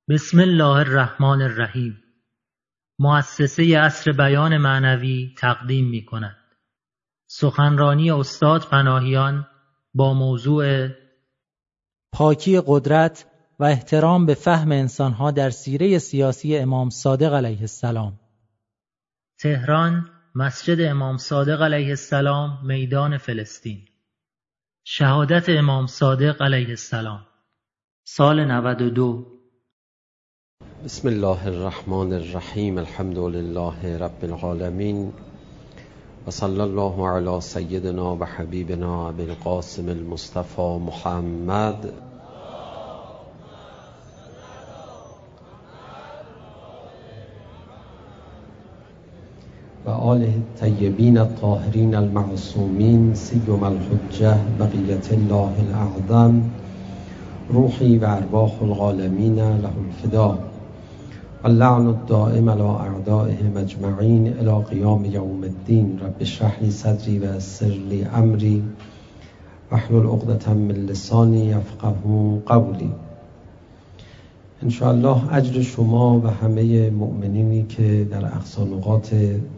بسم الله الرحمن الرحیم. مؤسسه عصر بیان معنوی تقدیم می کند سخنرانی استاد پناهیان با موضوع پاکی قدرت و احترام به فهم انسانها در سیره سیاسی امام صادق علیه السلام. تهران، مسجد امام صادق علیه السلام، میدان فلسطین. شهادت امام صادق علیه السلام، سال 92. بسم الله الرحمن الرحیم. الحمد لله رب العالمین و صلی الله علی سیدنا و حبیبنا ابی القاسم المصطفى محمد و آله الطیبین الطاهرین المعصومین سیما الحجة بقیة الله الاعظم روحی و ارواح العالمین له الفدا اللعن الدائم على اعدائهم اجمعین الی قیام یوم الدین. رب اشرح لی صدری و یسر لی امری واحلل عقدة من لسانی یفقهوا قولی. ان شاء الله اجر شما و همه مؤمنینی که در اقصا نقاط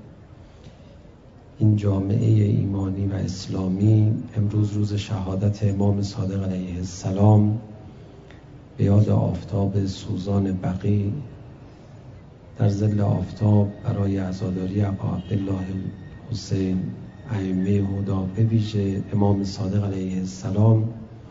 این جامعه ایمانی و اسلامی امروز روز شهادت امام صادق علیه السلام به یاد آفتاب سوزان بقیع در ظل آفتاب برای عزاداری ابا عبدالله حسین ائمه هدی به ویژه امام صادق علیه السلام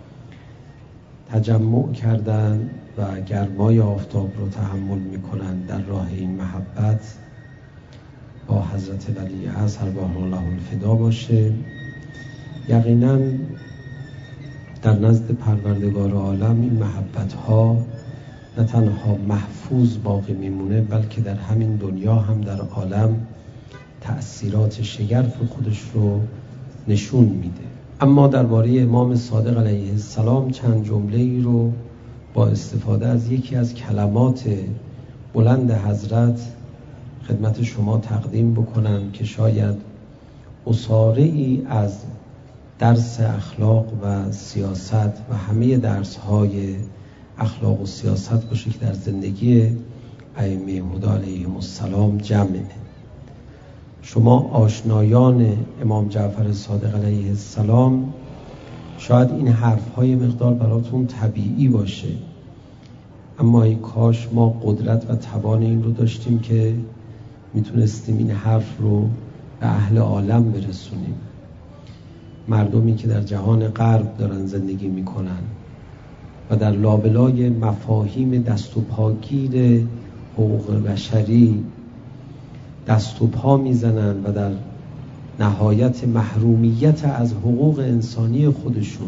تجمع کردند و گرمای آفتاب رو تحمل می‌کنند در راه این محبت با حضرت ولی عصر ارواح الله الفدا باشه. یقینا در نزد پروردگار عالم این محبت‌ها نه تنها محفوظ باقی میمونه بلکه در همین دنیا هم در عالم تأثیرات شگرف خودش رو نشون میده. اما درباره امام صادق علیه السلام چند جمله‌ای رو با استفاده از یکی از کلمات بلند حضرت خدمت شما تقدیم بکنم که شاید عصاره‌ای از درس اخلاق و سیاست و همه درس‌های اخلاق و سیاست باشه که در زندگی ائمه هدی علیهم السلام جمعه. شما آشنایان امام جعفر صادق علیه السلام شاید این حرف‌های مقدار براتون طبیعی باشه، اما ای کاش ما قدرت و توان این رو داشتیم که میتونستیم این حرف رو به اهل عالم برسونیم. مردمی که در جهان غرب دارن زندگی میکنن و در لابلای مفاهیم دست و پاگیر حقوق بشری دست و پا میزنن و در نهایت محرومیت از حقوق انسانی خودشون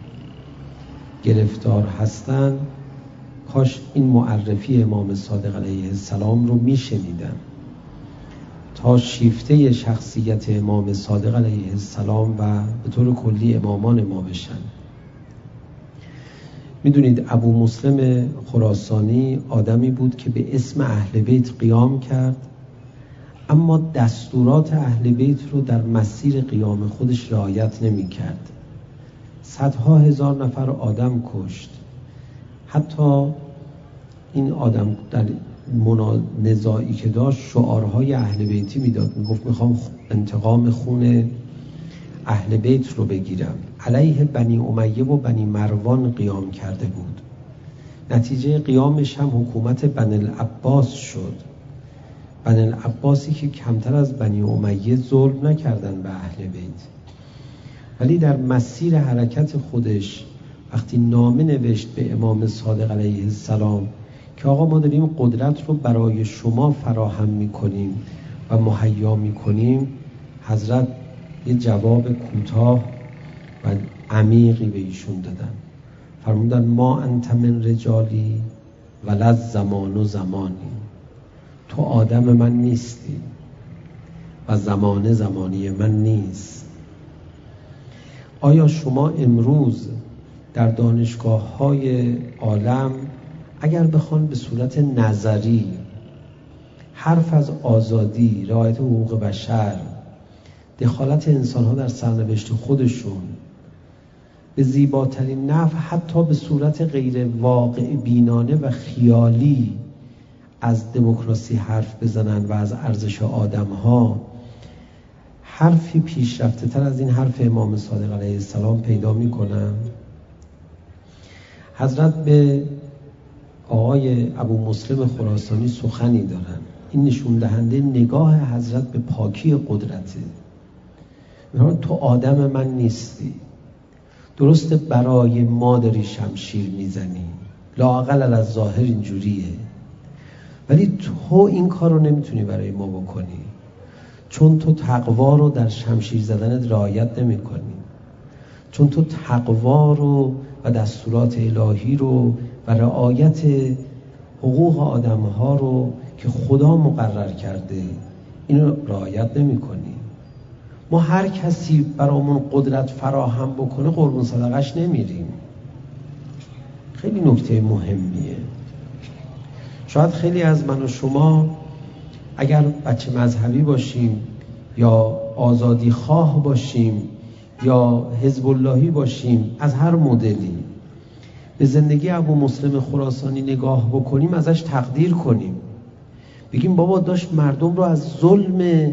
گرفتار هستن، کاش این معرفی امام صادق علیه السلام رو میشنیدن تا شیفته شخصیت امام صادق علیه السلام و به طور کلی امامان ما بشن. میدونید ابو مسلم خراسانی آدمی بود که به اسم اهل بیت قیام کرد، اما دستورات اهل بیت رو در مسیر قیام خودش رعایت نمی کرد. صدها هزار نفر آدم کشت. حتی این آدم در نزاعی که داشت شعارهای اهل بیتی میداد، میگفت میخوام انتقام خون اهل بیت رو بگیرم. علیه بنی امیه و بنی مروان قیام کرده بود. نتیجه قیامش هم حکومت بنی العباس شد. بنی العباسی که کمتر از بنی امیه ظلم نکردن به اهل بیت، ولی در مسیر حرکت خودش وقتی نامه نوشت به امام صادق علیه السلام که آقا ما داریم قدرت رو برای شما فراهم میکنیم و مهیا میکنیم، حضرت یه جواب کوتاه و عمیقی به ایشون دادن. فرمودن ما انت من رجالی ولد زمان و زمانی، تو آدم من نیستی و زمان زمانی من نیست. آیا شما امروز در دانشگاه‌های عالم اگر بخوان به صورت نظری حرف از آزادی، رعایت حقوق بشر، دخالت انسان‌ها در سرنوشت خودشون به زیباترین نحو حتی به صورت غیر واقع بینانه و خیالی از دموکراسی حرف بزنن و از ارزش آدم‌ها، حرفی پیشرفته تر از این حرف امام صادق علیه السلام پیدا می‌کنن. حضرت به آقای ابو مسلم خراسانی سخنی دارن. این نشون دهنده نگاه حضرت به پاکی قدرته. میگن تو آدم من نیستی، درسته برای ما داری شمشیر میزنی، لااقل از ظاهر اینجوریه، ولی تو این کار رو نمیتونی برای ما بکنی، چون تو تقوا رو در شمشیر زدنت رعایت نمی کنی، چون تو تقوا رو و دستورات الهی رو و رعایت حقوق آدم‌ها رو که خدا مقرر کرده اینو رعایت نمی کنی. ما هر کسی برامون قدرت فراهم بکنه قربون صدقش نمیریم. خیلی نکته مهمیه. شاید خیلی از من و شما اگر بچه مذهبی باشیم یا آزادی خواه باشیم یا حزب اللهی باشیم، از هر مدلی به زندگی ابو مسلم خراسانی نگاه بکنیم، ازش تقدیر کنیم، بگیم بابا داشت مردم رو از ظلم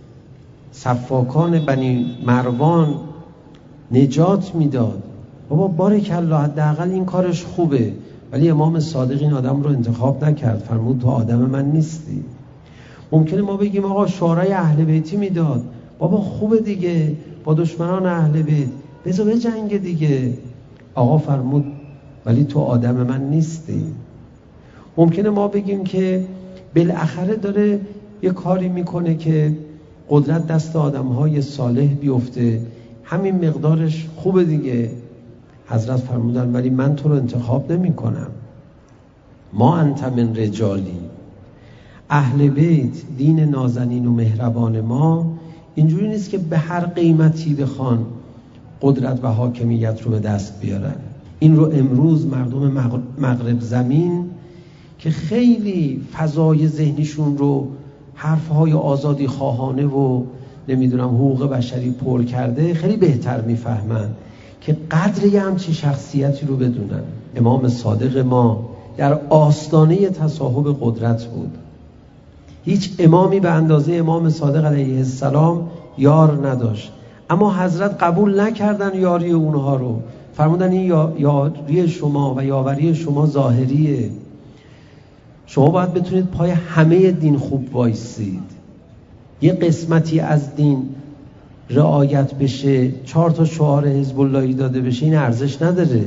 سفاکان بنی مروان نجات میداد. بابا بارکالله، حداقل این کارش خوبه، ولی امام صادق این آدم رو انتخاب نکرد، فرمود تو آدم من نیستی. ممکنه ما بگیم آقا شورای اهل بیتی میداد، بابا خوبه دیگه، با دشمنان اهل بیت بذار بجنگ دیگه. آقا فرمود ولی تو آدم من نیستی. ممکنه ما بگیم که بالاخره داره یه کاری میکنه که قدرت دست آدمهای صالح بیفته، همین مقدارش خوبه دیگه. حضرت فرمودن ولی من تو رو انتخاب نمی کنم. ما انت من رجالی. اهل بیت، دین نازنین و مهربان ما اینجوری نیست که به هر قیمتی بخوان قدرت و حاکمیت رو به دست بیارن. این رو امروز مردم مغرب زمین که خیلی فضای ذهنیشون رو حرفهای آزادی خواهانه و نمیدونم حقوق بشری پر کرده، خیلی بهتر میفهمن که قدر یه همچین شخصیتی رو بدونن. امام صادق ما در آستانه تصاحب قدرت بود. هیچ امامی به اندازه امام صادق علیه السلام یار نداشت، اما حضرت قبول نکردن یاری اونها رو. فرمودن این یاری شما و یاوری شما ظاهریه، شما باید بتونید پای همه دین خوب وایسید. یه قسمتی از دین رعایت بشه، 4 تا شعار حزب اللهی داده بشه، این ارزش نداره.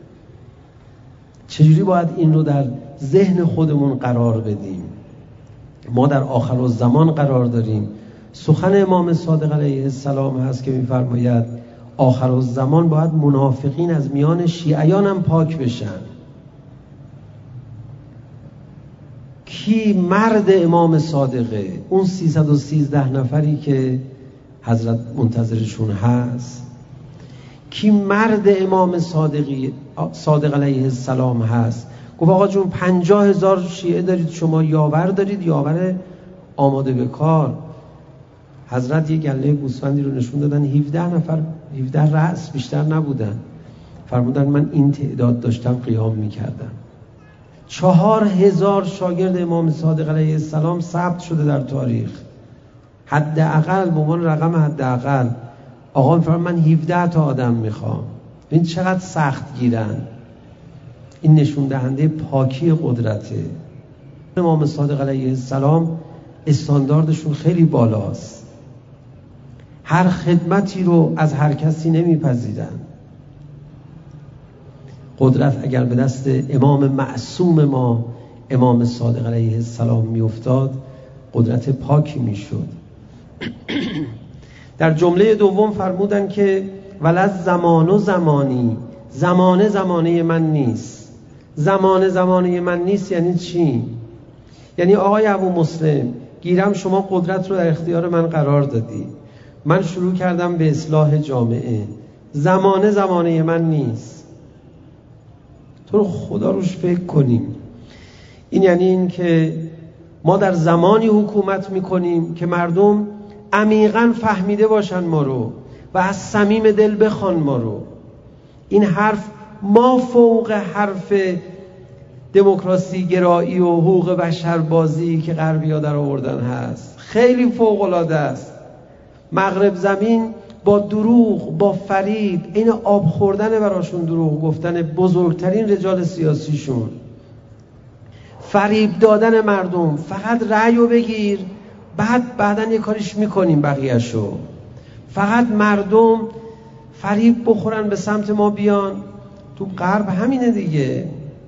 چجوری باید این رو در ذهن خودمون قرار بدیم؟ ما در آخرالزمان قرار داریم. سخن امام صادق علیه السلام هست که می‌فرماید آخرالزمان باید منافقین از میان شیعیان هم پاک بشن. کی مرد امام صادقه؟ اون 313 نفری که حضرت منتظرشون هست. کی مرد امام صادق علیه السلام هست؟ گفت آقا جون 50,000 شیعه دارید شما، یاور دارید، یاور آماده به کار. حضرت یه گله گوسفندی رو نشون دادن، 17 نفر، 17 رأس بیشتر نبودن. فرمودن من این تعداد داشتم قیام میکردم. 4,000 شاگرد امام صادق علیه السلام ثبت شده در تاریخ. حداقل به عنوان رقم حداقل آقا میفرماید من 17 تا آدم میخوام. این چقدر سخت گیرن. این نشون دهنده پاکی قدرته. امام صادق علیه السلام استانداردشون خیلی بالاست. هر خدمتی رو از هر کسی نمیپذیرن. قدرت اگر به دست امام معصوم ما امام صادق علیه السلام میافتاد، قدرت پاکی میشد. در جمله دوم فرمودن که ولز زمان و زمانی، زمانه من نیست. زمانه من نیست یعنی چی؟ یعنی آقای ابو مسلم گیرم شما قدرت رو در اختیار من قرار دادی، من شروع کردم به اصلاح جامعه، زمانه من نیست. تو رو خدا روش فکر کنیم. این یعنی این که ما در زمانی حکومت میکنیم که مردم عمیقاً فهمیده باشن ما رو و از صمیم دل بخوان ما رو. این حرف ما فوق حرف دموکراسی گرایی و حقوق بشر بازی که غربی‌ها در آوردن هست. خیلی فوق العاده است. مغرب زمین با دروغ، با فریب، این آب خوردن براشون دروغ گفتن بزرگترین رجال سیاسیشون، فریب دادن مردم، فقط رأیو بگیر بعداً یه کاریش میکنیم بقیه‌شو، فقط مردم فریب بخورن به سمت ما بیان. تو غرب همینه دیگه.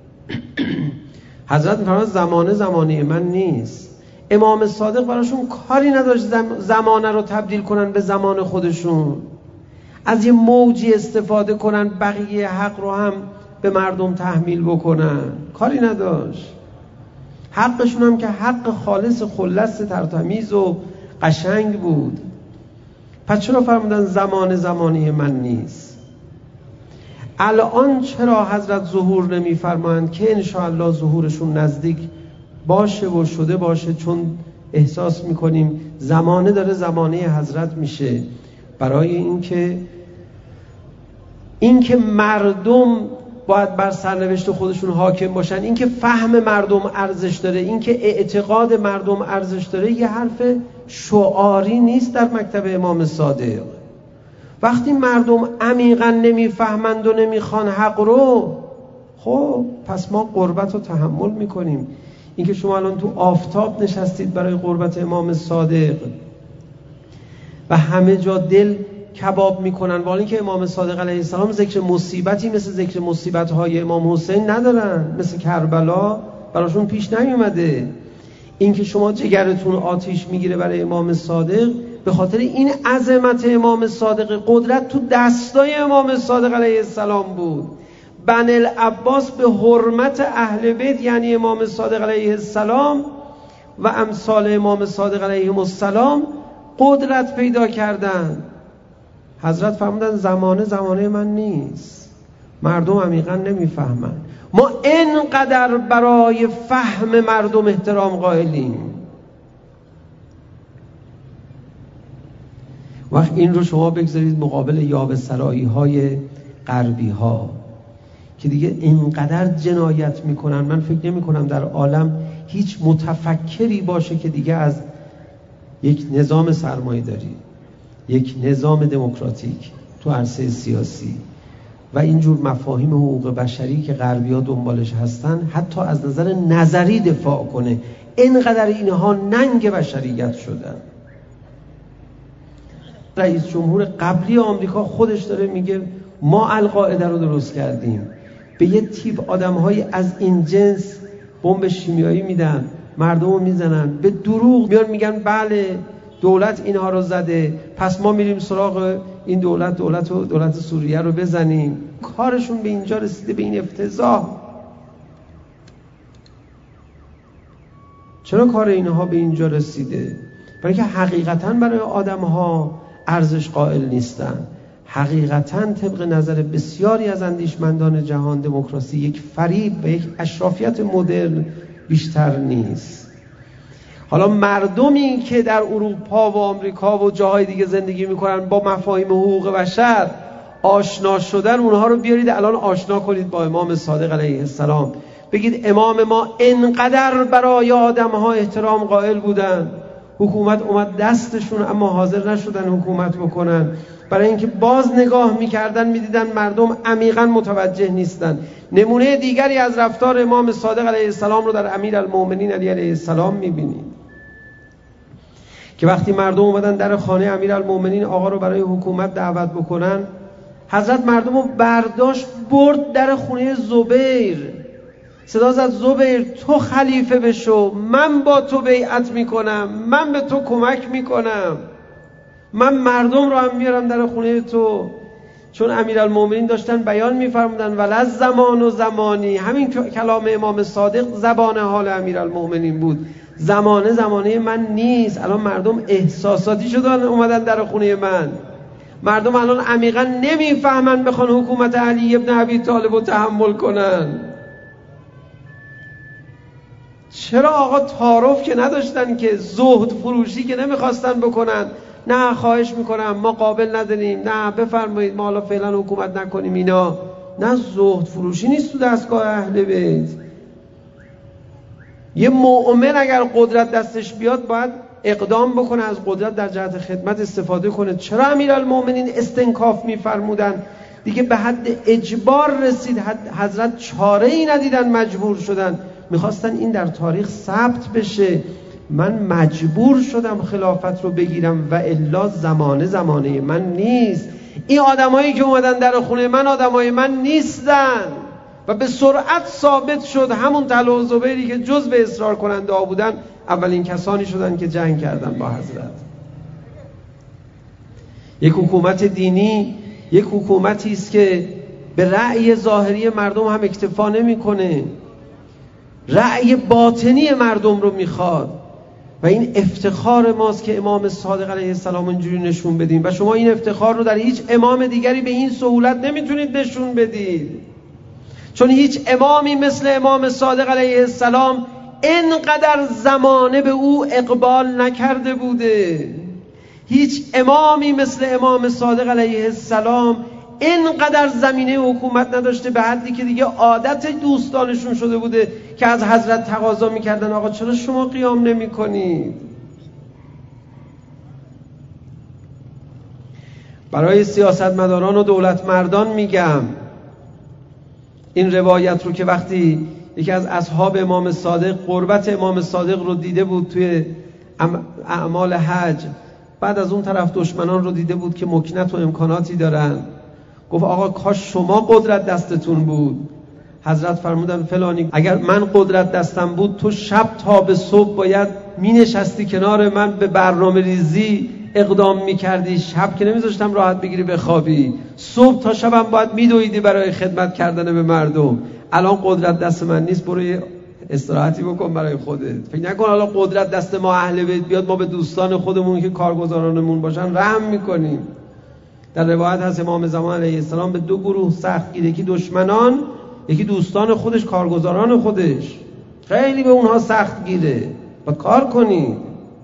حضرت میفرماید زمانه من نیست. امام صادق براشون کاری نداشت زمانه رو تبدیل کنن به زمان خودشون، از یه موجی استفاده کنن بقیه حق رو هم به مردم تحمیل بکنن، کاری نداشت. حقشون هم که حق خالص خلص ترتمیز و قشنگ بود. پس چرا فرمودن زمانه من نیست؟ الان چرا حضرت ظهور نمی فرمایند که انشاءالله ظهورشون نزدیک باشه و شده باشه؟ چون احساس میکنیم زمانه داره زمانه حضرت میشه. برای اینکه مردم باید بر سرنوشت خودشون حاکم باشن، اینکه فهم مردم ارزش داره، اینکه اعتقاد مردم ارزش داره، یه حرف شعاری نیست در مکتب امام صادق. وقتی مردم عمیقا نمیفهمند و نمیخوان حق رو، خب پس ما غربت رو تحمل میکنیم. اینکه شما الان تو آفتاب نشستید برای غربت امام صادق و همه جا دل کباب میکنن، ولی اینکه امام صادق علیه السلام ذکر مصیبتی مثل ذکر مصیبت‌های امام حسین ندارن، مثل کربلا براشون پیش نیومده. اینکه شما جگرتون آتیش میگیره برای امام صادق به خاطر این عظمت امام صادق، قدرت تو دستای امام صادق علیه السلام بود. بنی العباس به حرمت اهل بیت یعنی امام صادق علیه السلام و امثال امام صادق علیهم السلام قدرت پیدا کردن. حضرت فرمودن زمانه من نیست. مردم عمیقا نمیفهمن. ما اینقدر برای فهم مردم احترام قائلیم. وقت این رو شما بگذارید مقابل یاوه‌سرایی های غربی ها که دیگه اینقدر جنایت میکنن. من فکر نمی کنم در عالم هیچ متفکری باشه که دیگه از یک نظام سرمایه‌داری، یک نظام دموکراتیک تو عرصه سیاسی و اینجور مفاهیم حقوق بشری که غربی‌ها دنبالش هستن حتی از نظر نظری دفاع کنه. اینقدر اینها ننگ بشریت شدن. رئیس جمهور قبلی آمریکا خودش داره میگه ما القاعده رو درست کردیم. به یه تیپ آدم‌های از این جنس بمب شیمیایی میدن، مردم رو میزنن، به دروغ میان میگن بله دولت اینها رو زده، پس ما میریم سراغ این دولت سوریه رو بزنیم. کارشون به اینجا رسیده، به این افتضاح. چرا کار اینها به اینجا رسیده؟ برای که حقیقتاً برای آدم‌ها ارزش قائل نیستن. حقیقتاً طبق نظر بسیاری از اندیشمندان جهان دموکراسی یک فریب و یک اشرافیت مدرن بیشتر نیست. حالا مردمی که در اروپا و آمریکا و جاهای دیگه زندگی میکنن با مفاهیم حقوق بشر آشنا شدن، اونها رو بیارید الان آشنا کنید با امام صادق علیه السلام. بگید امام ما انقدر برای آدم‌ها احترام قائل بودن، حکومت اومد دستشون اما حاضر نشدن حکومت بکنن، برای اینکه باز نگاه میکردن میدیدن مردم عمیقا متوجه نیستن. نمونه دیگری از رفتار امام صادق علیه السلام رو در امیرالمومنین علی علیه السلام میبینید که وقتی مردم اومدن در خانه امیرالمومنین آقا رو برای حکومت دعوت بکنن، حضرت مردم رو برداشت برد در خونه زبیر، صدا زد زبیر تو خلیفه بشو، من با تو بیعت میکنم، من به تو کمک میکنم، من مردم رو هم میارم در خونه تو. چون امیرالمومنین داشتن بیان میفرمودن ولز زمان و زمانی، همین کلام امام صادق زبان حال امیرالمومنین بود. زمانه من نیست. الان مردم احساساتی شدن اومدن در خونه من. مردم الان عمیقا نمیفهمن بخوان حکومت علی ابن ابی طالب رو تحمل کنن. چرا آقا تعارف که نداشتن، که زهد فروشی که نمیخواستن بکنن، نه خواهش میکنم ما قابل نداریم، نه بفرمایید ما حالا فعلا حکومت نکنیم، اینا نه زهد فروشی نیست تو دستگاه اهل بیت. یه مؤمن اگر قدرت دستش بیاد باید اقدام بکنه، از قدرت در جهت خدمت استفاده کنه. چرا امیرالمومنین استنکاف می‌فرمودن؟ دیگه به حد اجبار رسید، حضرت چاره ای ندیدن، مجبور شدن، میخواستن این در تاریخ ثبت بشه. من مجبور شدم خلافت رو بگیرم و الا زمانه من نیست. این آدمایی که اومدن در خونه من آدمای من نیستن. و به سرعت ثابت شد همون طلحه و زبیری که جزو اصرار کننده ها بودن اولین کسانی شدن که جنگ کردن با حضرت. یک حکومت دینی یک حکومتی است که به رأی ظاهری مردم هم اکتفا نمی‌کنه، رأی باطنی مردم رو میخواد. و این افتخار ماست که امام صادق علیه السلام اینجوری نشون بدیم. و شما این افتخار رو در هیچ امام دیگری به این سهولت نمیتونید نشون بدید، چون هیچ امامی مثل امام صادق علیه السلام اینقدر زمانه به او اقبال نکرده بوده. هیچ امامی مثل امام صادق علیه السلام اینقدر زمینه حکومت نداشته، به حدی که دیگه عادت دوستانشون شده بوده که از حضرت تقاضا میکردن آقا چرا شما قیام نمی کنید؟ برای سیاستمداران و دولت مردان میگم این روایت رو که وقتی یکی از اصحاب امام صادق قربت امام صادق رو دیده بود توی اعمال حج، بعد از اون طرف دشمنان رو دیده بود که مکنت و امکاناتی دارن، گفت آقا کاش شما قدرت دستتون بود. حضرت فرمودن فلانی اگر من قدرت دستم بود تو شب تا به صبح باید می نشستی کنار من، به برنامه ریزی اقدام می کردی، شب که نمیذاشتم راحت بگیری بخوابی، صبح تا شبم باید می دویدی برای خدمت کردن به مردم. الان قدرت دست من نیست، برو یه استراحتی بکن برای خودت. فکر نکن حالا قدرت دست ما اهل بیت بیاد ما به دوستان خودمون که کارگزارانمون باشن رحم میکنیم. در روایت هست امام زمان علیه السلام به دو گروه سخت گیر، یکی دشمنان یکی دوستان خودش کارگزاران خودش، خیلی به اونها سخت گیره و کار کنید.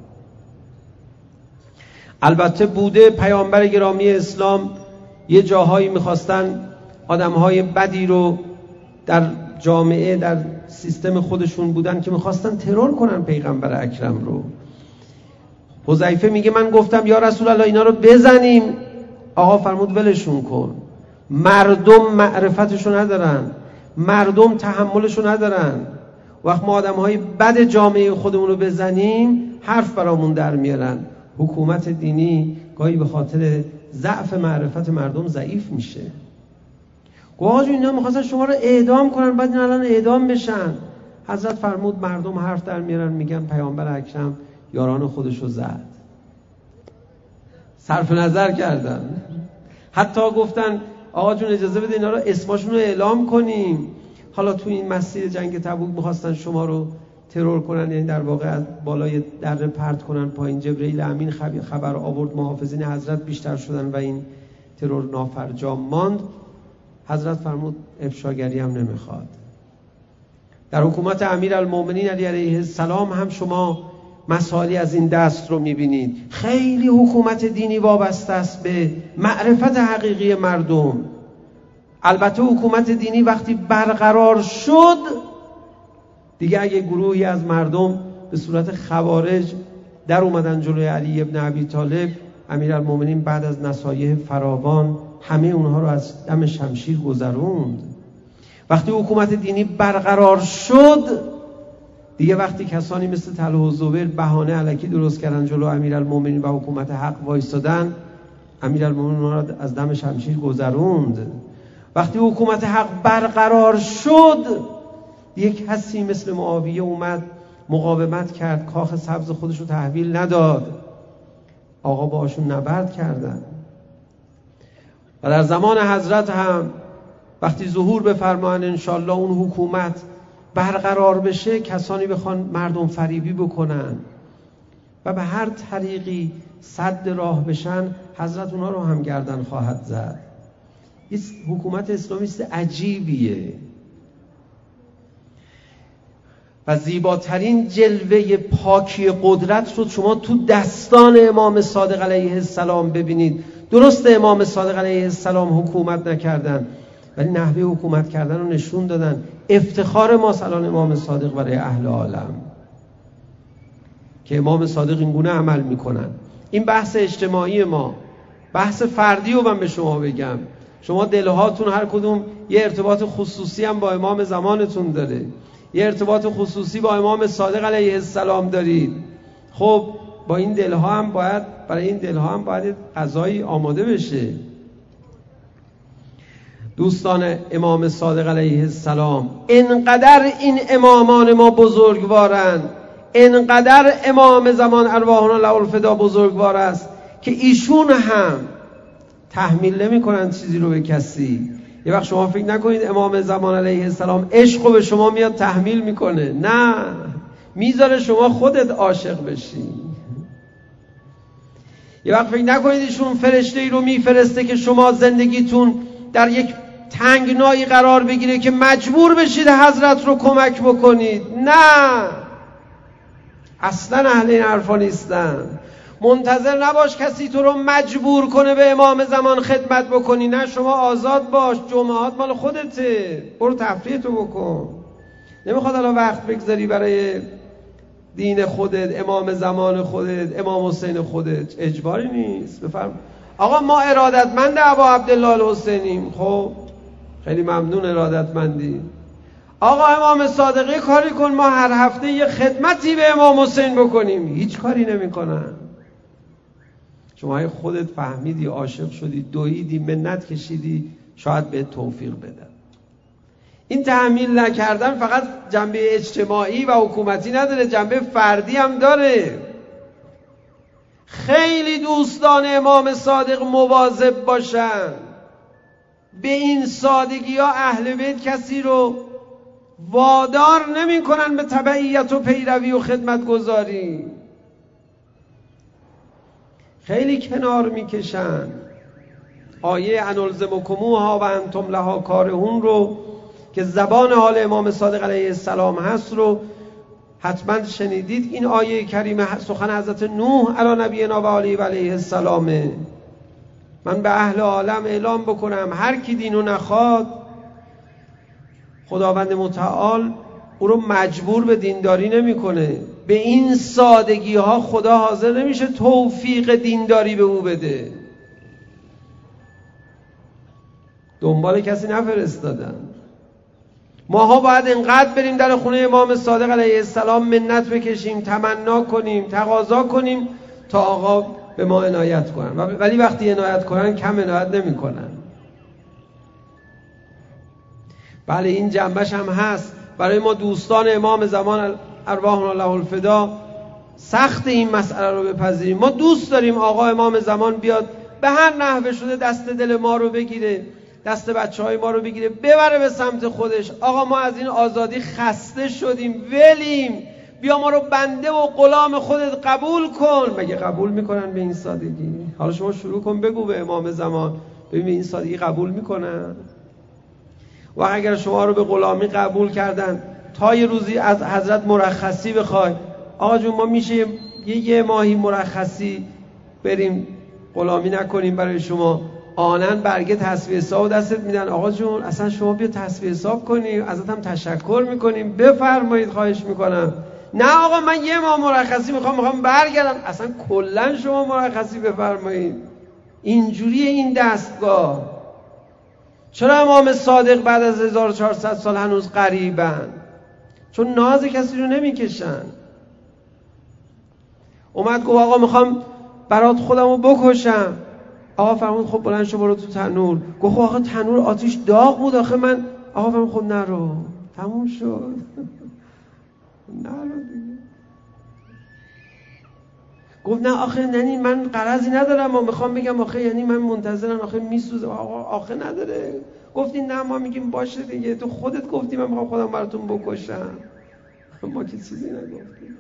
البته بوده پیامبر گرامی اسلام یه جاهایی میخواستن آدمهای بدی رو در جامعه در سیستم خودشون بودن که میخواستن ترور کنن پیغمبر اکرم رو. حذیفه میگه من گفتم یا رسول الله اینا رو بزنیم، آقا فرمود ولشون کن، مردم معرفتشو ندارن، مردم تحملشو ندارن. وقت ما آدمهای بد جامعه خودمون رو بزنیم حرف برامون در میارن. حکومت دینی گاهی به خاطر ضعف معرفت مردم ضعیف میشه. آقا جون اینا میخواستن شما رو اعدام کنن، بعد این الان اعدام بشن. حضرت فرمود مردم حرف در میارن، میگن پیامبر اکرم یاران خودش رو زد، صرف نظر کردن. حتی گفتن آقا جون اجازه بده اینا رو اسماشون رو اعلام کنیم. حالا تو این مسیر جنگ تبوک میخواستن شما رو ترور کنن، یعنی در واقع از بالای دره پرت کنن پایین. جبرئیل امین خبر آورد، محافظین حضرت بیشتر شدن و این ترور نافرجام ماند. حضرت فرمود افشاگری هم نمیخواد. در حکومت امیرالمومنین علی علیه السلام هم شما مسائلی از این دست رو میبینید. خیلی حکومت دینی وابسته است به معرفت حقیقی مردم. البته حکومت دینی وقتی برقرار شد دیگه اگه گروهی از مردم به صورت خوارج در اومدن جلوی علی ابن ابی طالب، امیرالمومنین بعد از نصایح فراوان همه اونها رو از دم شمشیر گذروند. وقتی حکومت دینی برقرار شد دیگه وقتی کسانی مثل طلحه و زبیر بهانه الکی درست کردن جلو امیرالمومنین و حکومت حق وایستادن، امیرالمومنین اونها رو از دم شمشیر گذروند. وقتی حکومت حق برقرار شد یک کسی مثل معاویه اومد مقاومت کرد، کاخ سبز خودش رو تحویل نداد، آقا باشون نبرد کردن. و در زمان حضرت هم وقتی ظهور بفرمایند انشالله اون حکومت برقرار بشه، کسانی بخوان مردم فریبی بکنن و به هر طریقی سد راه بشن، حضرت اونا رو هم گردن خواهد زد. این حکومت اسلامیست عجیبیه و زیباترین جلوه پاکی قدرت رو شما تو دستان امام صادق علیه السلام ببینید. درست امام صادق علیه السلام حکومت نکردن، ولی نحوه حکومت کردن رو نشون دادن. افتخار ما سلام امام صادق برای اهل عالم که امام صادق این گونه عمل میکنن. این بحث اجتماعی ما. بحث فردی رو من به شما بگم، شما دلهاتون هر کدوم یه ارتباط خصوصی هم با امام زمانتون داره، یه ارتباط خصوصی با امام صادق علیه السلام دارید. خب با این دلها هم باید، برای این دلها هم باید غذایی آماده بشه. دوستان امام صادق علیه السلام، انقدر این امامان ما بزرگوارند، انقدر امام زمان ارواحنا له الفدا بزرگوار است که ایشون هم تحمیل نمی کنن چیزی رو به کسی. یه وقت شما فکر نکنید امام زمان علیه السلام عشق رو به شما میاد تحمیل میکنه، نه، میذاره شما خودت عاشق بشی. یه وقت فکر نکنید ایشون فرشته ای رو میفرسته که شما زندگیتون در یک تنگنایی قرار بگیره که مجبور بشید حضرت رو کمک بکنید. نه، اصلا اهل این حرفا نیستن. منتظر نباش کسی تو رو مجبور کنه به امام زمان خدمت بکنی. نه، شما آزاد باش، جمعات مال خودته، برو تفریح تو بکن. نمیخواد الان وقت بگذاری برای دین خودت، امام زمان خودت، امام حسین خودت. اجباری نیست. بفرم آقا ما ارادتمند ابا عبدالله الحسینیم. خب خیلی ممنون ارادتمندی. آقا امام صادقی کاری کن ما هر هفته یه خدمتی به امام حسین بکنیم. هیچ کاری نمی کنن. شما خودت فهمیدی، عاشق شدی، دویدی، منت کشیدی، شاید به توفیق بدن. این تحمیل نکردن فقط جنبه اجتماعی و حکومتی نداره، جنبه فردی هم داره. خیلی دوستان امام صادق مواظب باشن. به این سادگی ها اهل بیت کسی رو وادار نمی کنن به تبعیت و پیروی و خدمت گذاری. خیلی کنار میکشن. آیه انلزمکموها و انتم لها کارهون رو که زبان حال امام صادق علیه السلام هست رو حتما شنیدید. این آیه کریمه سخن حضرت نوح علی نبینا و علیه السلامه. من به اهل عالم اعلام بکنم هر کی دینو نخواد، خداوند متعال او رو مجبور به دینداری نمیکنه. به این سادگی ها خدا حاضر نمیشه توفیق دینداری به او بده. دنبال کسی نفرستادن. ماها باید انقدر بریم در خونه امام صادق علیه السلام منت بکشیم، تمنا کنیم، تقاضا کنیم تا آقا به ما عنایت کنن. ولی وقتی عنایت کنن کم عنایت نمی کنن. بله این جنبش هم هست. برای ما دوستان امام زمان ارواحنا له الفدا سخت این مسئله رو بپذیریم. ما دوست داریم آقا امام زمان بیاد به هر نحوه شده دست دل ما رو بگیره، دست بچهای ما رو بگیره، ببره به سمت خودش. آقا ما از این آزادی خسته شدیم، ولیم، بیا ما رو بنده و غلام خودت قبول کن. مگه قبول میکنن به این سادگی؟ حالا شما شروع کن بگو به امام زمان، ببین این سادگی قبول میکنن؟ و اگر شما رو به غلامی قبول کردن، تا یه روزی از حضرت مرخصی بخوای، آقا جون ما میشه یه ماهی مرخصی بریم غلامی نکنیم برای شما، آنن برگه تصفیه حساب دستت میدن، آقا جون اصلا شما بیا تصفیه حساب کنیم، ازت هم تشکر میکنیم، بفرمایید خواهش میکنم. نه آقا من یه ماه مرخصی میخوام برگردم. اصلا کلا شما مرخصی بفرمایید. اینجوریه این دستگاه. چرا امام صادق بعد از 1400 سال هنوز غریبن؟ چون ناز کسی رو نمیکشن. اومد گفت آقا میخوام برات خودمو بکشم. آقا فرمود خب بلند شو برو تو تنور. گفت آقا تنور آتیش داغ بود آخه من. آقا فرمود خب نرو، تموم شد. نرو دیگه. گفت نه آخه یعنی من غرضی ندارم، ما میخوام بگم آخه یعنی من منتظرم، آخه میسوزه. آقا آخه نداره. گفتی نه، ما میگیم باشه دیگه، تو خودت گفتی من میخوام خودم براتون بکشم، ما که چیزی نگفتیم.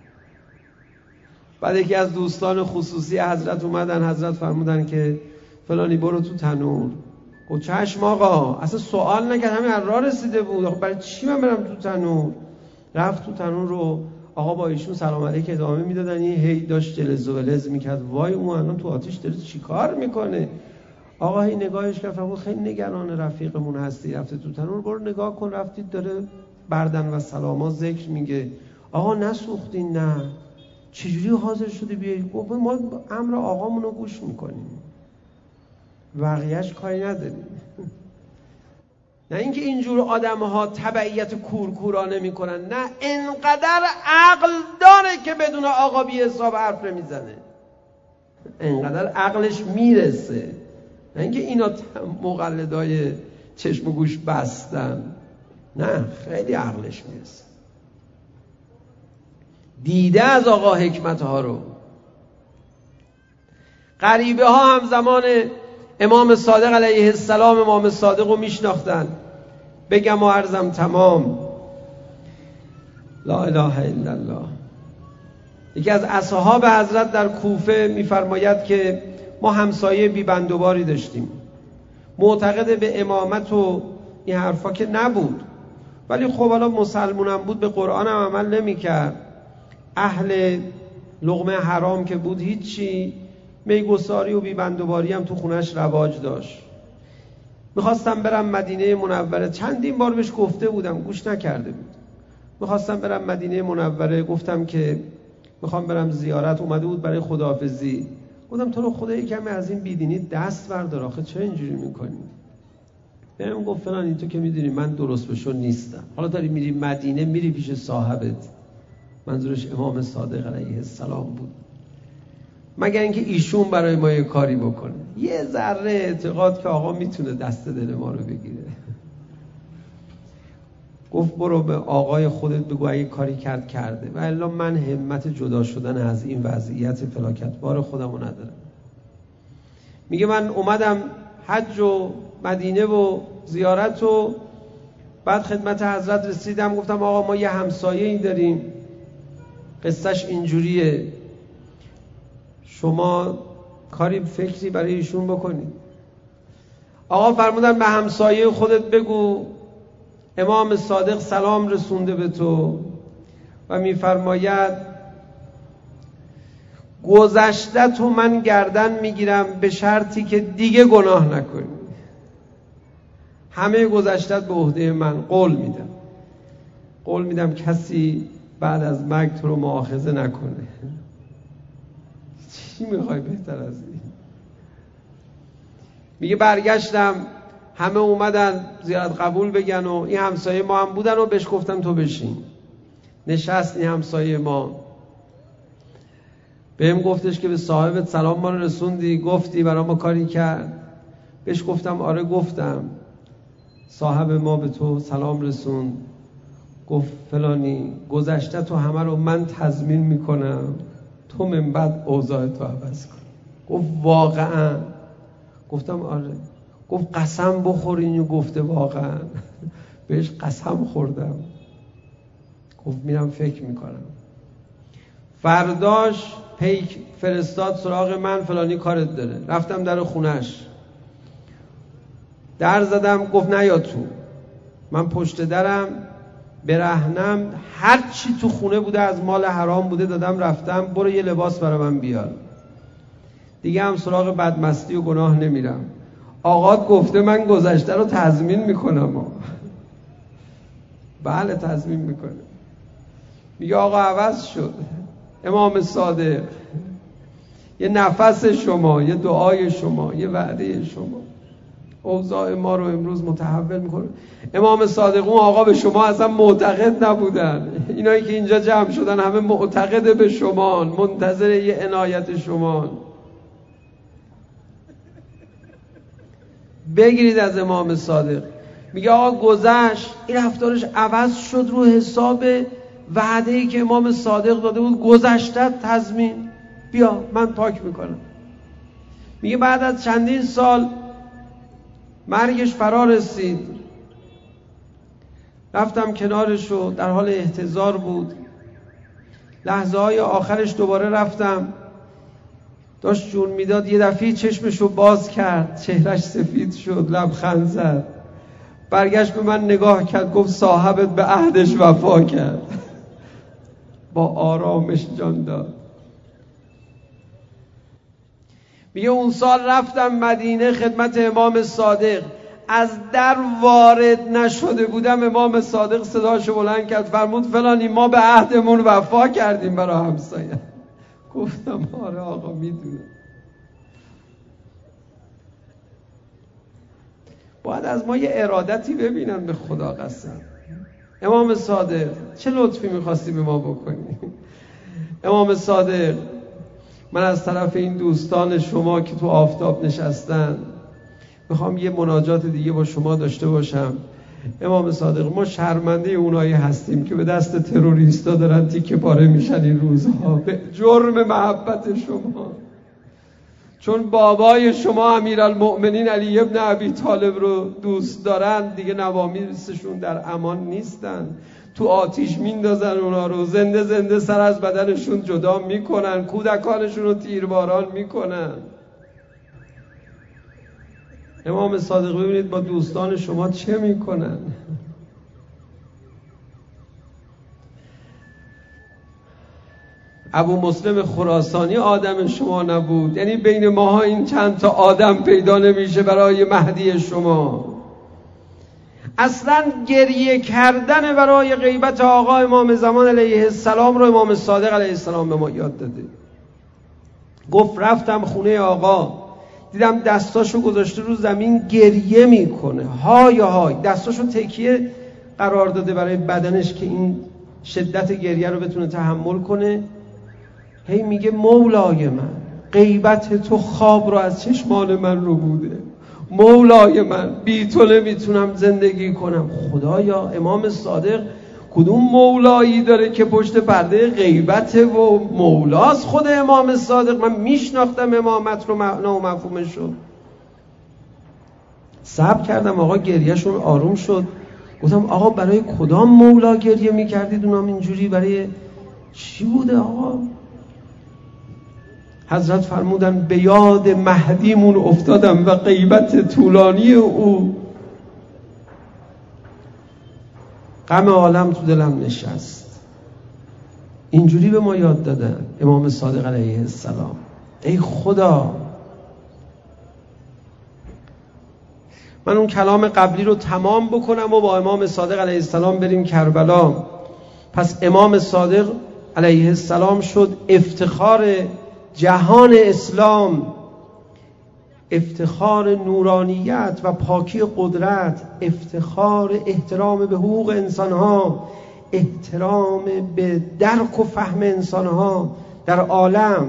بعد یکی از دوستان خصوصی حضرت اومدن، حضرت فرمودن که فلانی برو تو تنور. گفت چشم آقا، اصلا سوال نکرد، همین از راه رسیده بود، آقا برای چی من برم تو تنور؟ رفت تو تنور رو. آقا با ایشون سلام علیک ادامه میدادن، این هی داشت جلز و ولز میکرد. وای اون الان تو آتیش داره چی کار میکنه؟ آقا هی نگاهش کرد، فرمود خیلی نگران رفیقمون هستی، رفته تو تنور، برو نگاه کن، رفتید داره بردن و سلاما ذکر میگه. آقا نسوختین؟ نه. چجوری حاضر شدی بیایی؟ گفت ما امر آقامون رو گوش میکنیم، بقیه‌اش کاری نداریم. نه اینکه اینجور آدم‌ها تبعیت کورکورانه میکنن، نه، انقدر عقل داره که بدون آقا بی حساب حرف نمیزنه، انقدر عقلش میرسه. نه اینکه اینا مقلدای چشم و گوش بستن، نه، خیلی عقلش میرسه، دیده از آقا حکمتها رو. غریبه ها هم زمان امام صادق علیه السلام امام صادق رو میشناختن. بگم و عرضم تمام، لا اله الا الله. یکی از اصحاب حضرت در کوفه میفرماید که ما همسایه بیبندوباری داشتیم، معتقد به امامت و این حرفا که نبود، ولی خب حالا مسلمونم بود، به قرآن هم عمل نمی کرد، اهل لقمه حرام که بود هیچی، میگساری و بیبندوباری هم تو خونش رواج داشت. میخواستم برم مدینه منوره، چندین بار بهش گفته بودم گوش نکرده بود. میخواستم برم مدینه منوره، گفتم که میخوام برم زیارت، اومده بود برای خداحافظی. گفتم تو رو خدا یکمی از این بیدینی دست بردار، آخه چرا اینجوری میکنی؟ بهم گفت فلان، این تو که میدونی من درست بشو نیستم، حالا داری میری مدینه، میری پیش صاحبت، منظورش امام صادق علیه السلام بود، مگر اینکه ایشون برای ما یه کاری بکنه. یه ذره اعتقاد که آقا میتونه دست دل ما رو بگیره. گفت برو به آقای خودت بگو اگه کاری کرده، و الا من همت جدا شدن از این وضعیت فلاکتبار خودم رو ندارم. میگه من اومدم حج و مدینه و زیارت و بعد خدمت حضرت رسیدم، گفتم آقا ما یه همسایه این داریم، قصهش اینجوریه، شما کاری فکری برای ایشون بکنید. آقا فرمودن به همسایه خودت بگو امام صادق سلام رسونده به تو و میفرماید گذشته تو من گردن میگیرم به شرطی که دیگه گناه نکنی، همه گذشتت به عهده من، قول میدم کسی بعد از مرگ تو رو مؤاخذه نکنه. چی میخوای بهتر از این؟ میگه برگشتم، همه اومدن زیارت قبول بگن و این همسایه ما هم بودن و بهش گفتم تو بشین. نشست این همسایه ما، بهم گفتش که به صاحبت سلام ما رو رسوندی، گفتی برای ما کاری کرد؟ بهش گفتم آره گفتم، صاحب ما به تو سلام رسوند، گفت فلانی گذشته تو همه رو من تضمین میکنم، تو من بعد اوضاع تو عوض کن. گفت واقعا؟ گفتم آره. گفت قسم بخور اینو گفته واقعا؟ بهش قسم خوردم. گفت میرم فکر میکنم. فرداش پیک فرستاد سراغ من، فلانی کارت داره. رفتم در خونش، در زدم، گفت نیا تو. من پشت درم برهنم، هر چی تو خونه بوده از مال حرام بوده دادم رفتم، برو یه لباس برای من بیار. دیگه هم سراغ بدمستی و گناه نمیرم. آقات گفته من گذشته رو تضمین میکنم. بله تضمین میکنه. میگه آقا عوض شد، امام صادق، یه نفس شما، یه دعای شما، یه وعده شما اوضاع ما رو امروز متحول میکنه. امام صادق اون آقا به شما اصلا معتقد نبودن، اینایی که اینجا جمع شدن همه معتقد به شما، منتظر یه عنایت شما. بگیرید از امام صادق. میگه آقا گذشت، این رفتارش عوض شد رو حساب وعده‌ای که امام صادق داده بود، گذشته تضمین، بیا من پاک میکنم. میگه بعد از چندین سال مرگش فرا رسید، رفتم کنارش و در حال احتضار بود. لحظه های آخرش دوباره رفتم، داشت جون میداد، یه دفعه چشمشو باز کرد، چهرش سفید شد، لبخند زد، برگشت به من نگاه کرد، گفت صاحبت به عهدش وفا کرد. با آرامش جان داد. میگه اون سال رفتم مدینه خدمت امام صادق، از در وارد نشده بودم امام صادق صداشو بلند کرد، فرمود فلانی ما به عهدمون وفا کردیم برای همسایه. گفتم آره آقا میدونم. باید از ما یه ارادتی ببینن، به خدا قسم. امام صادق چه لطفی میخواستی به ما بکنی؟ امام صادق، من از طرف این دوستان شما که تو آفتاب نشستن میخوام یه مناجات دیگه با شما داشته باشم. امام صادق، ما شرمنده اونایی هستیم که به دست تروریستا دارن تیکه پاره میشن این روزها به جرم محبت شما. چون بابای شما امیرالمؤمنین علی ابن ابی طالب رو دوست دارن، دیگه نوامیسشون در امان نیستن، تو آتیش میندازن اونا رو، زنده زنده سر از بدنشون جدا میکنن، کودکانشون رو تیرباران میکنن. امام صادق ببینید با دوستان شما چه میکنن. ابو مسلم خراسانی آدم شما نبود؟ یعنی بین ماها این چند تا آدم پیدا نمیشه برای مهدی شما؟ اصلا گریه کردن برای غیبت آقا امام زمان علیه السلام رو امام صادق علیه السلام به ما یاد داده. گفت رفتم خونه آقا، دیدم دستاشو گذاشته رو زمین گریه میکنه، های های، دستاشو تکیه قرار داده برای بدنش که این شدت گریه رو بتونه تحمل کنه. هی میگه مولای من، غیبت تو خواب رو از چشمان من رو بوده، مولای من، بی تو نمیتونم زندگی کنم. خدایا امام صادق کدوم مولایی داره که پشت پرده غیبت و مولاست؟ خود امام صادق، من میشناختم امامت رو نامفهومش رو. صبر کردم، آقا گریهشون آروم شد. گفتم آقا برای کدام مولا گریه میکردید؟ اونام اینجوری برای چی بوده آقا؟ حضرت فرمودن به یاد مهدیمون افتادم و غیبت طولانی او، غم عالم تو دلم نشست. اینجوری به ما یاد دادن امام صادق علیه السلام. ای خدا، من اون کلام قبلی رو تمام بکنم و با امام صادق علیه السلام بریم کربلا. پس امام صادق علیه السلام شد افتخار جهان اسلام، افتخار نورانیت و پاکی قدرت، افتخار احترام به حقوق انسانها، احترام به درک و فهم انسانها در عالم،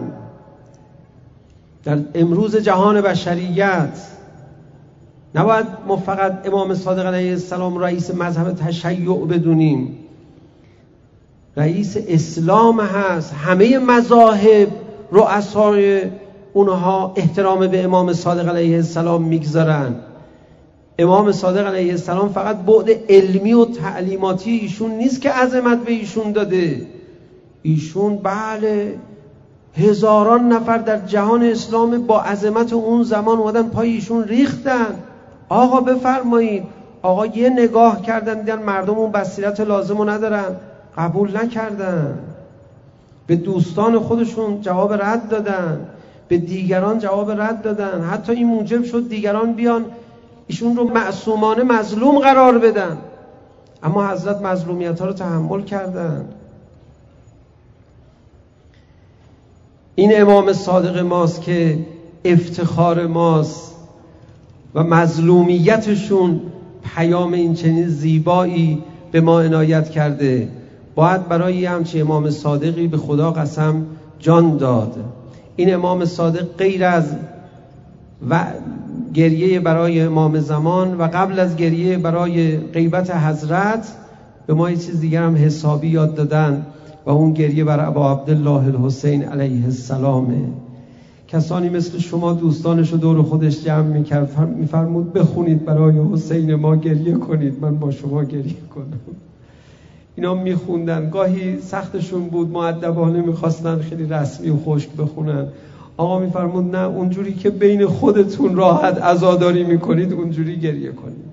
در امروز جهان بشریت. نباید ما فقط امام صادق علیه السلام رئیس مذهب تشیع بدونیم، رئیس اسلام هست. همه مذاهب رؤسای اونها احترام به امام صادق علیه السلام میگذارن. امام صادق علیه السلام فقط بعد علمی و تعلیماتی ایشون نیست که عظمت به ایشون داده. ایشون بله هزاران نفر در جهان اسلام با عظمت اون زمان اومدن پای ایشون ریختن. آقا بفرمایید. آقا یه نگاه کردن دیدن مردم اون بصیرت لازم رو ندارن، قبول نکردن. به دوستان خودشون جواب رد دادن، به دیگران جواب رد دادن. حتی این موجب شد دیگران بیان ایشون رو معصومانه مظلوم قرار بدن، اما حضرت مظلومیت ها رو تحمل کردن. این امام صادق ماست که افتخار ماست و مظلومیتشون پیام این چنین زیبایی به ما عنایت کرده. باید برای همچین امام صادقی به خدا قسم جان داد. این امام صادق غیر از گریه برای امام زمان و قبل از گریه برای غیبت حضرت به ما یه چیز دیگر هم حسابی یاد دادن و اون گریه بر ابا عبدالله الحسین علیه السلامه. کسانی مثل شما دوستانش رو دور خودش جمع میکرد، میفرمود بخونید برای حسین ما، گریه کنید، من با شما گریه کنم. اینا میخوندن، گاهی سختشون بود، مؤدبانه میخواستن خیلی رسمی و خشک بخونن. آقا میفرمود نه، اونجوری که بین خودتون راحت عزاداری میکنید اونجوری گریه کنید.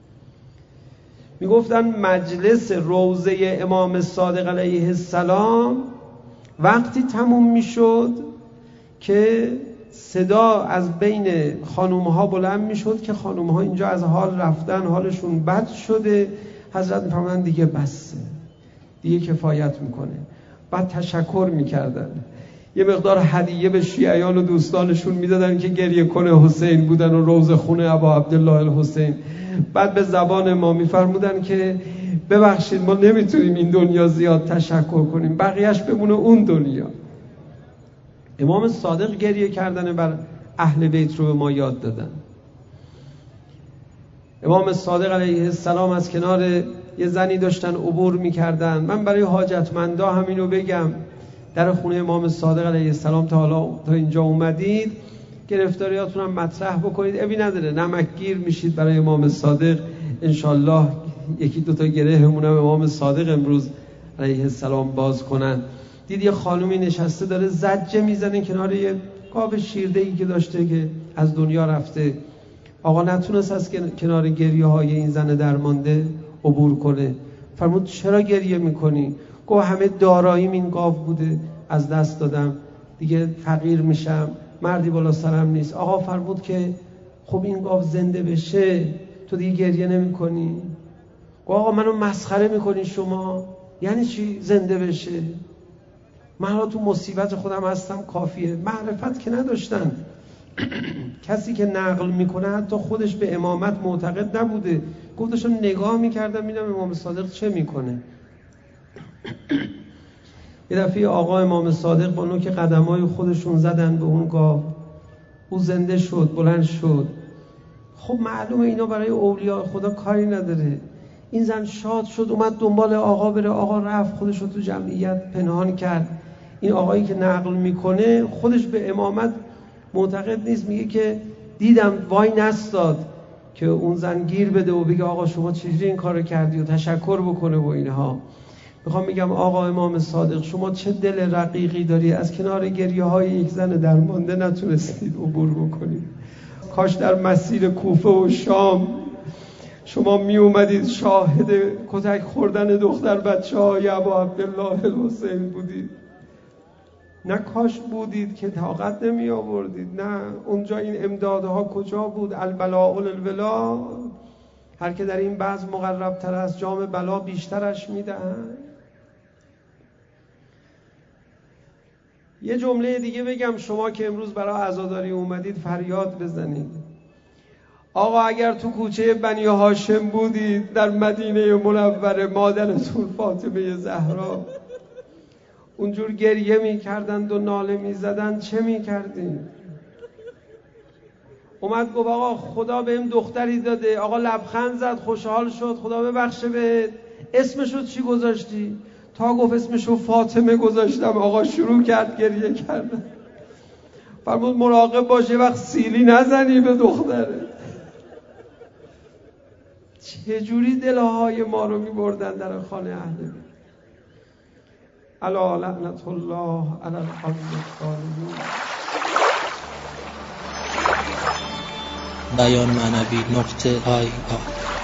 میگفتن مجلس روضه امام صادق علیه السلام وقتی تموم میشد که صدا از بین خانومها بلند میشد که خانومها اینجا از حال رفتن، حالشون بد شده. حضرت میفرمودن دیگه بسه، دیگه کفایت میکنه. بعد تشکر میکردن، یه مقدار هدیه به شیعیان و دوستانشون میدادن که گریه کنه حسین بودن و روضه خونه ابا عبدالله الحسین. بعد به زبان ما میفرمودن که ببخشید ما نمیتونیم این دنیا زیاد تشکر کنیم، بقیهش بمونه اون دنیا. امام صادق گریه کردن بر اهل بیت رو به ما یاد دادن. امام صادق علیه السلام از کنار یه زنی داشتن عبور میکردن. من برای حاجتمندا همینو بگم، در خونه امام صادق علیه السلام تا اینجا اومدید گرفتاریاتون هم مطرح بکنید، ابی نداره، نمکگیر میشید برای امام صادق. انشالله یکی دوتا گره همونم امام صادق امروز علیه السلام باز کنن. دید یه خانومی نشسته داره زجه میزنه کنار یه گاو شیرده‌ای که داشته که از دنیا رفته. آقا نتونست از کنار گریه های این زن درمانده عبور کنه. فرمود چرا گریه میکنی؟ گفت همه داراییم این گاو بوده، از دست دادم، دیگه فقیر میشم، مردی بالا سرم نیست. آقا فرمود که خب این گاو زنده بشه تو دیگه گریه نمی کنی؟ گفت آقا منو مسخره میکنی شما؟ یعنی چی زنده بشه؟ من حالا تو مصیبت خودم هستم کافیه. معرفت که نداشتن. کسی که نقل میکنه حتی خودش به امامت معتقد نبوده. گفتشون نگاه میکردم میدم امام صادق چه میکنه. یه دفعه آقا امام صادق با نوک قدمای خودشون زدن به اون گاو، او زنده شد، بلند شد. خب معلومه اینا برای اولیاء خدا کاری نداره. این زن شاد شد، اومد دنبال آقا بره. آقا رفت خودش رو تو جمعیت پنهان کرد. این آقایی که نقل میکنه خودش به امامت معتقد نیست، میگه که دیدم وای نستاد که اون زن گیر بده و بگه آقا شما چجوری این کارو کردی و تشکر بکنه و اینها. میخوام بگم آقا امام صادق شما چه دل رقیقی داری، از کنار گریه های یک زن درمانده نتونستید عبور بکنید. کاش در مسیر کوفه و شام شما می اومدید شاهد کتک خوردن دختر بچه های ابا عبدالله الحسین بودید. نه کاش بودید که طاقت نمی آوردید. نه اونجا این امدادها کجا بود؟ البلاء الولا، هر که در این بعض مقرب تر از جام بلا بیشترش می دهند. یه جمله دیگه بگم، شما که امروز برای عزاداری اومدید فریاد بزنید. آقا اگر تو کوچه بنی هاشم بودید در مدینه منوره، مادرتون فاطمه زهرا اونجور گریه میکردند و ناله میزدند، چه میکردید؟ اومد گفت آقا خدا بهم دختری داده. آقا لبخند زد، خوشحال شد، خدا ببخشه بهت. اسمشو چی گذاشتی؟ تا گفت اسمشو فاطمه گذاشتم. آقا شروع کرد گریه کردن. فرمود مراقب باش یه وقت سیلی نزنی به دختره. چجوری دلهای ما رو میبردن در خانه اهل بیت. الا لعنت الله علی القوم الظالمین. بیان معنوی .ir